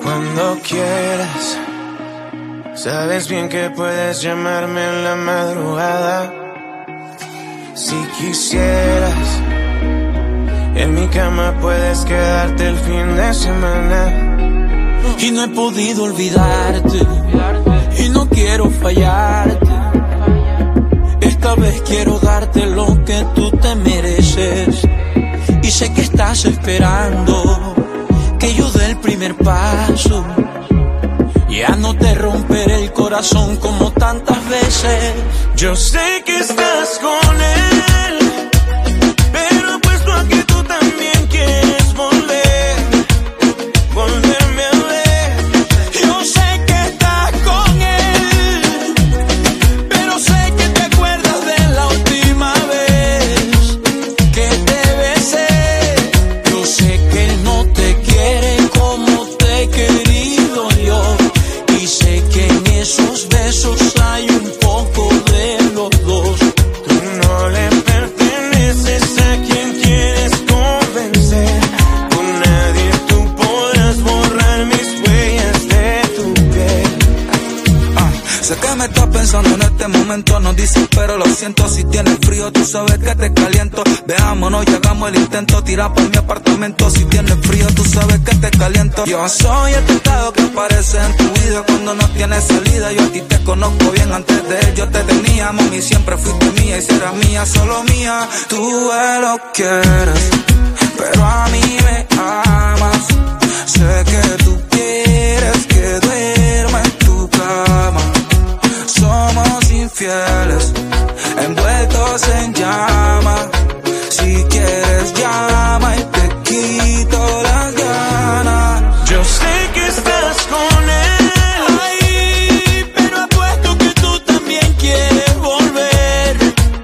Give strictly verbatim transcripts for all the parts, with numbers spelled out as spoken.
Cuando quieras, sabes bien que puedes llamarme en la madrugada. Si quisieras, en mi cama puedes quedarte el fin de semana. Y no he podido olvidarte, y no quiero fallarte. Esta vez quiero darte lo que tú te mereces. Y sé que estás esperando que yo dé el primer paso. Ya no te romperé el corazón como tantas veces. Yo sé que estás con él, pero apuesto a que tú también quieres volver, volverme a ver. Yo sé que estás con él, pero sé que te acuerdas de la última vez que te besé. Yo sé que él no te quiere como te he querido yo. Y sé que en esos besos hay un poco de los dos. Tú no le perteneces a quien quieres convencer. Con nadie tú podrás borrar mis huellas de tu piel. Ah, sé que me estás pensando en este momento, no dices pero lo siento. Si tienes frío tú sabes que te caliento. Veámonos y hagamos el intento, tira por mi apartamento. Si tienes frío tú sabes que te caliento. Yo soy el pecado que aparece en tu vida cuando no tienes salida. Yo a ti te conozco bien, antes de él yo te tenía. Mami, siempre fuiste mía y serás mía, solo mía. Tú lo quieres, pero a mí me amas. Sé que tú quieres que duerma en tu cama. Somos infieles, envueltos en llama. Si quieres llama y te quito las ganas. Yo sé que estás con él, Ay, pero apuesto que tú también quieres volver,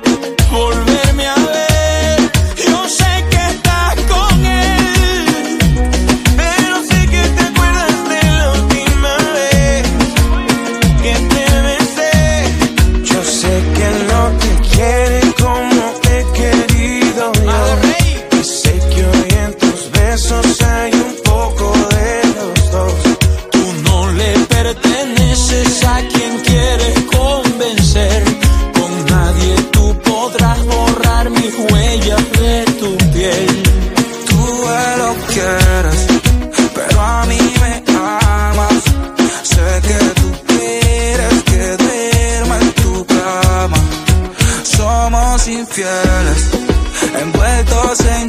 volverme a ver. Yo sé que estás con él, pero sé que te acuerdas de la última vez que te besé. Yo sé que él no te quiere como te he querido yo. Y sé que hoy en tus besos hay un poco de los dos. tú no le perteneces a quien quieres convencer. Con nadie tú podrás borrar mis huellas de tu piel. Tú lo quieres, pero a mí me amas. Sé que tú quieres que duerma en tu cama. Somos infieles, envueltos en